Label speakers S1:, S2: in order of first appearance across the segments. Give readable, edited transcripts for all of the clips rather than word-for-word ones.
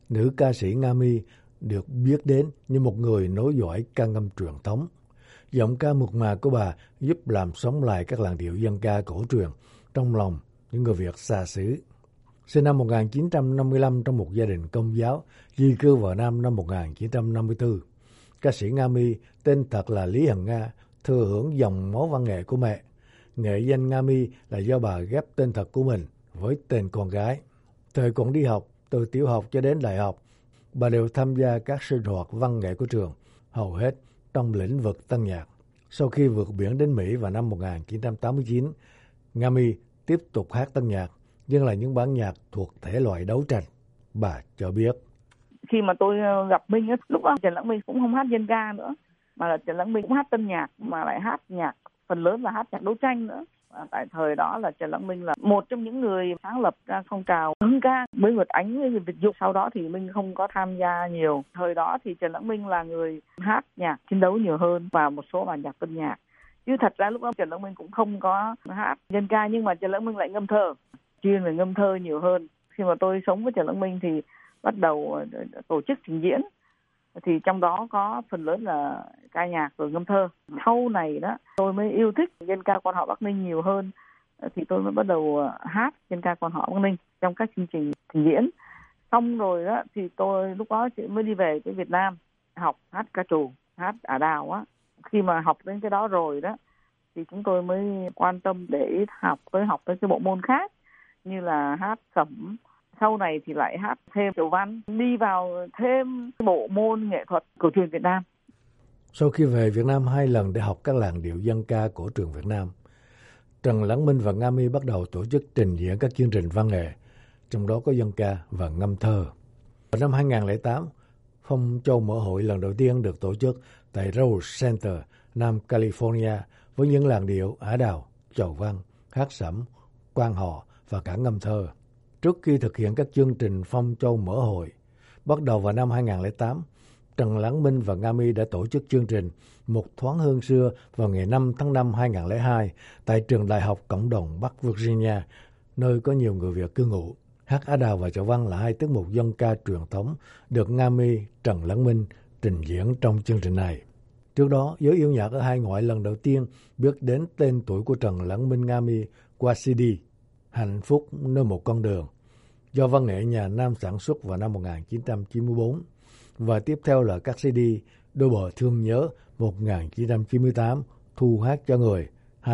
S1: Nữ ca sĩ Nga My được biết đến như một người nối dõi ca ngâm truyền thống. Giọng ca mượt mà của bà giúp làm sống lại các làn điệu dân ca cổ truyền trong lòng những người Việt xa xứ. Sinh năm 1955 trong một gia đình Công giáo, di cư vào Nam năm 1954. Ca sĩ Nga My tên thật là Lý Hằng Nga, thừa hưởng dòng máu văn nghệ của mẹ. Nghệ danh Nga My là do bà ghép tên thật của mình với tên con gái. Thời còn đi học, từ tiểu học cho đến đại học, bà đều tham gia các sinh hoạt văn nghệ của trường, hầu hết trong lĩnh vực tân nhạc. Sau khi vượt biển đến Mỹ vào năm 1989, Nga My tiếp tục hát tân nhạc, nhưng là những bản nhạc thuộc thể loại đấu tranh. Bà cho biết.
S2: Khi mà tôi gặp Minh, lúc đó Trần Lãng Minh cũng không hát dân ca nữa, mà là Trần Lãng Minh cũng hát tân nhạc, mà lại hát nhạc, phần lớn là hát nhạc đấu tranh nữa. Tại thời đó là Trần Lãng Minh là một trong những người sáng lập ra phong trào hưng ca với Nguyệt Ánh với Việt Dũng. Sau đó thì Minh không có tham gia nhiều. Thời đó thì Trần Lãng Minh là người hát nhạc chiến đấu nhiều hơn và một số bản nhạc tân nhạc. Chứ thật ra lúc đó Trần Lãng Minh cũng không có hát dân ca, nhưng mà Trần Lãng Minh lại ngâm thơ, chuyên về ngâm thơ nhiều hơn. Khi mà tôi sống với Trần Lãng Minh thì bắt đầu tổ chức trình diễn, thì trong đó có phần lớn là ca nhạc rồi ngâm thơ. Sau này đó tôi mới yêu thích dân ca quan họ Bắc Ninh nhiều hơn, thì tôi mới bắt đầu hát dân ca quan họ Bắc Ninh trong các chương trình trình diễn. Xong rồi đó thì tôi lúc đó mới đi về cái Việt Nam học hát ca trù, hát ả đào á. Khi mà học đến cái đó rồi đó thì chúng tôi mới quan tâm để học tới cái bộ môn khác như là hát sẩm. Sau này thì lại hát thêm chầu văn, đi vào thêm bộ môn nghệ thuật cổ truyền Việt Nam.
S1: Sau khi về Việt Nam 2 lần để học các làn điệu dân ca cổ truyền Việt Nam, Trần Lãng Minh và Nga My bắt đầu tổ chức trình diễn các chương trình văn nghệ, trong đó có dân ca và ngâm thơ. Vào năm 2008, Phong Châu Mở Hội lần đầu tiên được tổ chức tại Rose Center, Nam California, với những làn điệu ả đào, chầu văn, hát sẩm, quan họ và cả ngâm thơ. Trước khi thực hiện các chương trình Phong Châu Mở Hội, bắt đầu vào năm 2008, Trần Lãng Minh và Nga My đã tổ chức chương trình Một Thoáng Hương Xưa vào ngày 5 tháng 5 2002 tại Trường Đại học Cộng đồng Bắc Virginia, nơi có nhiều người Việt cư ngụ. Hát ả đào và chầu văn là hai tiết mục dân ca truyền thống được Nga My, Trần Lãng Minh trình diễn trong chương trình này. Trước đó, giới yêu nhạc ở hai ngoại lần đầu tiên biết đến tên tuổi của Trần Lãng Minh Nga My qua CD Hạnh Phúc Nơi Một Con Đường, do văn nghệ nhà Nam sản xuất vào năm 1994, và tiếp theo là các CD Đôi Bờ Thương Nhớ 1998, Thu Hát Cho Người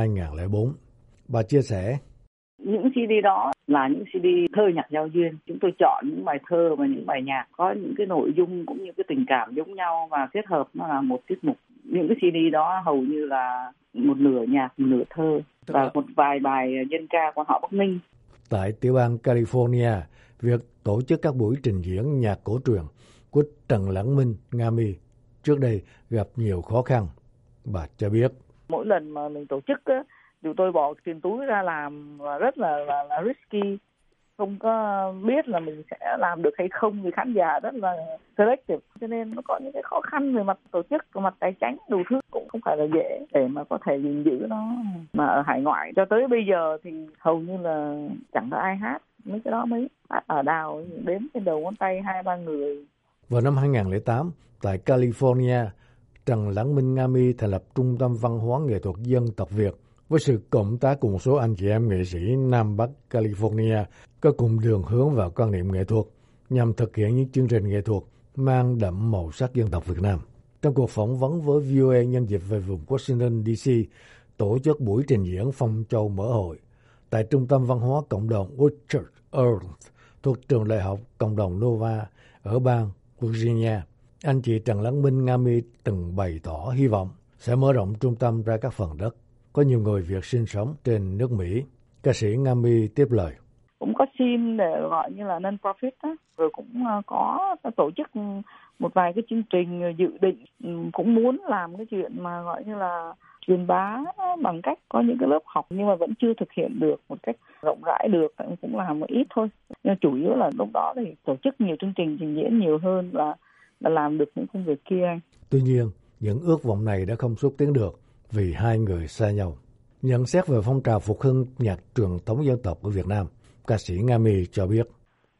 S1: 2004. Bà chia sẻ.
S2: Những CD đó là những CD thơ nhạc giao duyên. Chúng tôi chọn những bài thơ và những bài nhạc có những cái nội dung cũng như cái tình cảm giống nhau và kết hợp nó là một tiết mục. Những cái CD đó hầu như là một nửa nhạc, một nửa thơ và một vài bài dân ca quan họ Bắc Ninh.
S1: Tại tiểu bang California, việc tổ chức các buổi trình diễn nhạc cổ truyền của Trần Lãng Minh, Nga My trước đây gặp nhiều khó khăn. Bà cho biết.
S2: Mỗi lần mà mình tổ chức á, tụi tôi bỏ tiền túi ra làm và rất là risky, không có biết là mình sẽ làm được hay không, vì khán giả rất là selective, cho nên nó có những cái khó khăn về mặt tổ chức, về mặt tài chính, đủ thứ cũng không phải là dễ để mà có thể gìn giữ nó. Mà ở hải ngoại cho tới bây giờ thì hầu như là chẳng có ai hát mấy cái đó, mấy hát ở đào đếm trên đầu ngón tay 2-3 người.
S1: Vào năm 2008, tại California, Trần Lãng Minh, Nga My thành lập Trung tâm Văn hóa Nghệ thuật Dân tộc Việt với sự cộng tác cùng một số anh chị em nghệ sĩ Nam Bắc California có cùng đường hướng và quan niệm nghệ thuật nhằm thực hiện những chương trình nghệ thuật mang đậm màu sắc dân tộc Việt Nam. Trong cuộc phỏng vấn với VOA nhân dịp về vùng Washington DC, tổ chức buổi trình diễn Phong Châu Mở Hội tại Trung tâm Văn hóa Cộng đồng Orchard Earth thuộc Trường Đại học Cộng đồng Nova ở bang Virginia, anh chị Trần Lãng Minh, Nga My từng bày tỏ hy vọng sẽ mở rộng trung tâm ra các phần đất có nhiều người Việt sinh sống trên nước Mỹ. Ca sĩ Nga My tiếp lời.
S2: Cũng có xin để gọi như là non-profit á, rồi cũng có tổ chức một vài cái chương trình dự định, cũng muốn làm cái chuyện mà gọi như là truyền bá bằng cách có những cái lớp học, nhưng mà vẫn chưa thực hiện được một cách rộng rãi được, cũng làm một ít thôi. Nhưng chủ yếu là lúc đó thì tổ chức nhiều chương trình trình diễn nhiều hơn là làm được những công việc kia.
S1: Tuy nhiên, những ước vọng này đã không xúc tiến được vì hai người xa nhau. Nhận xét về phong trào phục hưng nhạc truyền thống dân tộc ở Việt Nam, ca sĩ Nga My cho biết.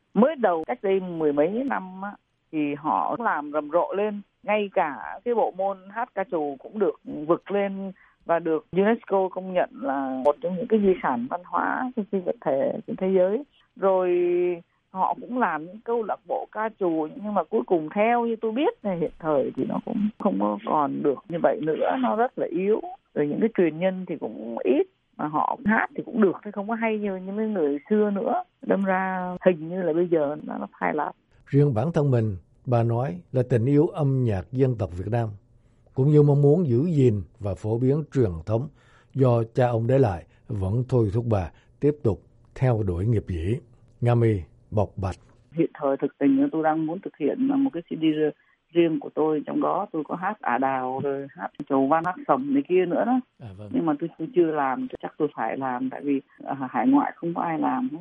S2: Mới đầu cách đây mười mấy năm á, thì họ làm rầm rộ lên, ngay cả cái bộ môn hát ca trù cũng được vực lên và được UNESCO công nhận là một trong những cái di sản văn hóa phi vật thể trên thế giới. Rồi họ cũng làm những câu lạc bộ ca trù, nhưng mà cuối cùng theo như tôi biết này, hiện thời thì nó cũng không có còn được như vậy nữa, nó rất là yếu. Rồi những cái truyền nhân thì cũng ít, mà họ hát thì cũng được, chứ không có hay như những người xưa nữa. Đâm ra hình như là bây giờ nó phai lạc.
S1: Riêng bản thân mình, bà nói là tình yêu âm nhạc dân tộc Việt Nam, cũng như mong muốn giữ gìn và phổ biến truyền thống do cha ông để lại, vẫn thôi thúc bà tiếp tục theo đuổi nghiệp dĩ. Nga My bộc bạch.
S2: Hiện thời thực tình tôi đang muốn thực hiện một cái CD riêng của tôi, trong đó tôi có hát ả đào, rồi hát chầu văn, hát sầm này kia nữa đó.
S1: Vâng.
S2: Nhưng mà tôi chưa làm, chắc tôi phải làm, tại vì ở hải ngoại không có ai làm.